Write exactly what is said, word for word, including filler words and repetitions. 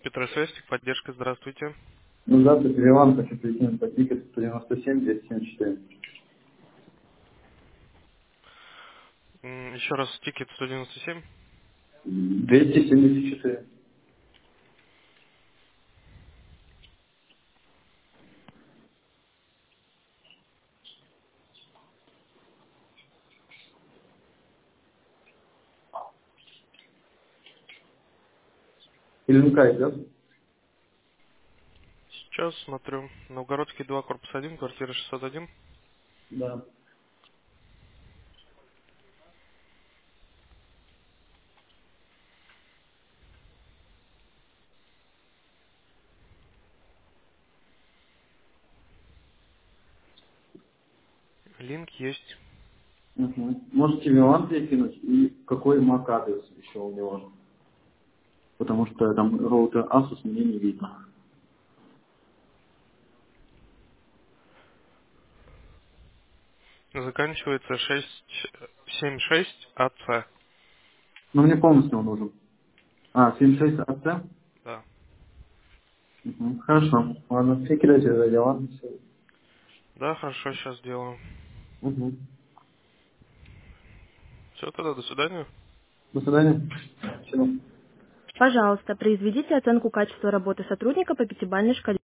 Петросвязь, поддержка, здравствуйте. Ну, здравствуйте, Иван, хочу прикинуть по тикету сто девяносто семь двести семьдесят четыре. М, Еще раз, тикет сто девяносто семь. двести семьдесят четыре. Ильинка идет? Сейчас смотрю. Новгородский два, корпус один, квартира шестьсот один. Да. Линк есть. Угу. Можете Милан перекинуть и какой мак адрес еще у него? Потому что там роутер Asus мне не видно. Заканчивается шесть семь шесть АЦ. Но мне полностью он нужен. А, семьдесят шесть А Ц? Да. Угу. Хорошо. Ладно, все кидайте за дела. Да, хорошо, сейчас сделаю. Угу. Все, тогда до свидания. До свидания. Спасибо. Пожалуйста, произведите оценку качества работы сотрудника по пятибалльной шкале.